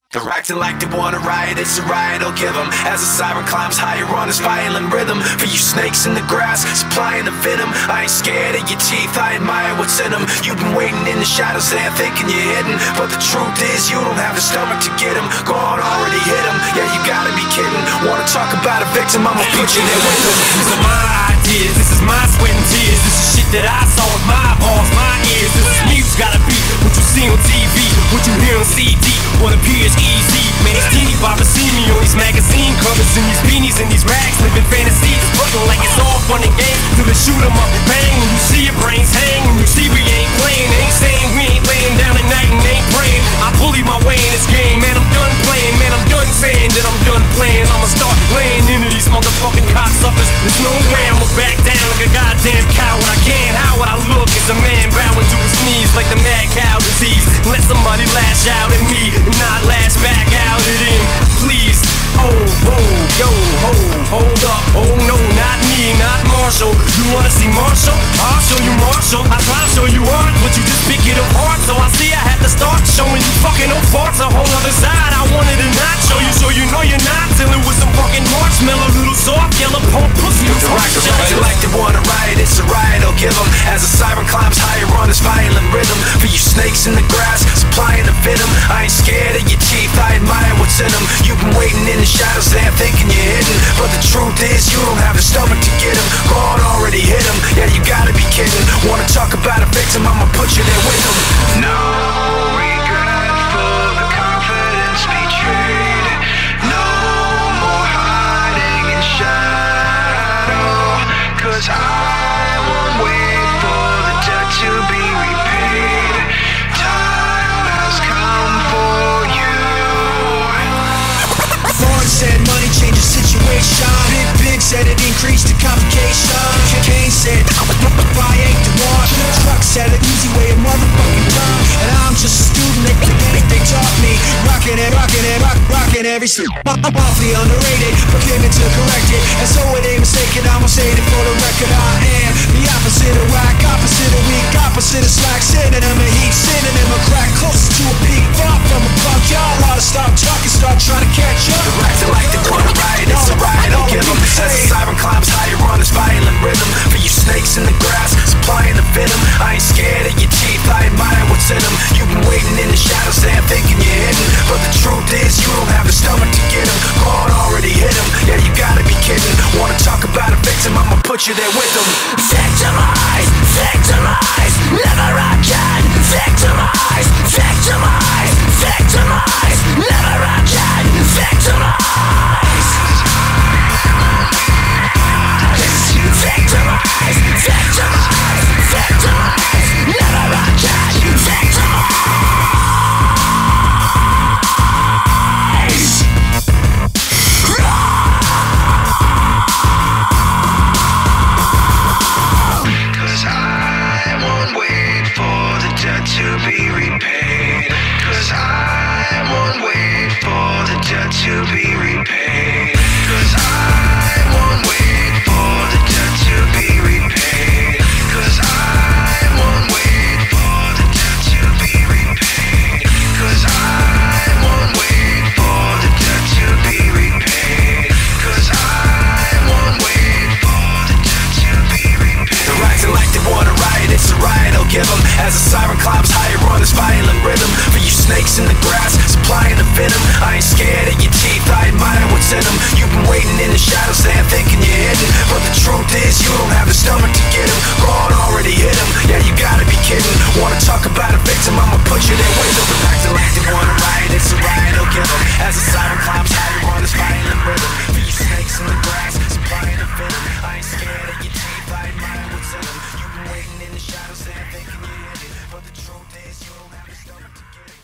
They're acting like they wanna riot, it's a riot, I'll give them. As the siren climbs higher on this violent rhythm. For you snakes in the grass, supplying the venom. I ain't scared of your teeth, I admire what's in them. You've been waiting in the shadows there thinking you're hidden. But the truth is you don't have the stomach to get them. God already hit them, yeah you gotta be kidding. Wanna talk about a victim, I'ma put you there with them. These are my ideas, this is my sweat and tears. This is shit that I saw with my balls, my ears. This is music gotta be what you see on TV, what you hear on CD, what appears easy. Man, these teeny boppers see me on these magazine covers, and these beanies and these rags, living fantasies, looking like it's all fun and games till they shoot 'em up, bang. When you see your brains hang, when you see we ain't playing, ain't saying we ain't laying down at night and ain't praying. I bully my way in this game, man, I'm done playing, man, I'm done saying that I'm done playing. I'ma start laying into these motherfucking cocksuckers. There's no way I'ma back down like a goddamn coward. I can't, how would I look as a man bowing to his knees like the mad cow disease? Let somebody lash out at me and not lash back out at him, please. Oh, yo, hold up, oh no, not me, not Marshall. You wanna see Marshall? I'll show you Marshall. I try to show you art, but you just pick it apart. So I see I had to start showing you fucking old farts. A whole other side I wanted to not show you, so you know you're not dealing with some fucking marshmallow, little soft yellow punk pussy. Acting like they wanna riot, it's a riot, I'll give them. As the siren climbs higher on this violent rhythm. For you snakes in the grass, supplying the venom. I ain't scared of your teeth, I admire what's in them. You've been waiting in the shadows there thinking you're hidden. But the truth is you don't have the stomach to get them. God already hit them, yeah you gotta be kidding. Wanna talk about a victim, I'ma put you there with them. No regret for the confidence betrayed. No more hiding in shadow. 'Cause I won't wait for the debt to be repaid. Time has come for you. Ford said money changes situation. Big said it increased the complication. Kane said buy ain't the one. Truck said an easy way of motherfucking time. And I'm just a student, they taught me. Rockin' every step. I'm awfully underrated, but given to correct it. And so it ain't mistaken, I'ma say it for the record. I am the opposite of whack, opposite of weak, opposite of slack. Synonym of heat, synonym of crack. Closest to a peak, far from a punk. Y'all oughta stop talking, start trying to catch up. They're acting like they wanna riot, it's a riot, I'll give them. As the siren climbs higher on this violent rhythm. For you snakes in the grass, supplying the venom. I ain't scared of your teeth, I admire what's in them. You've been waiting in the shadows there thinking you're hidden. But the truth is you don't have the stomach to get them. God already hit them, yeah you gotta be kidding. Wanna talk about a victim, I'ma put you there with them. Victimize, victimize, never again. Victimize, victimize, victimize, never again. Victimize. Victimize, victimize, victimize, never again. Victimize. To be repaid. 'Cause I won't wait for the debt to be repaid. 'Cause I won't wait for the debt to be repaid. 'Cause I won't wait for the debt to be repaid. 'Cause I won't wait for the debt to be repaid. 'Cause I won't wait for the debt to be repaid. They're acting like they wanna riot, it's a riot, I'll give them. As the siren climbs higher on this violent rhythm. For you snakes in the grass, supplying the venom. I ain't scared of your teeth, I admire what's in them. You've been waiting in the shadows there thinking you're hidden. But the truth is you don't have the stomach to get them. God already hit them, yeah you gotta be kidding. Wanna talk about a victim, I'ma put you there with them. They're acting like they wanna riot, it's a riot, I'll give them. As the siren climbs higher on this violent rhythm. For you snakes in the grass, supplying the venom. I ain't scared of your teeth, I admire what's in them. You've been waiting in the shadows there thinking you're hidden. But the truth is you don't have the stomach to get it.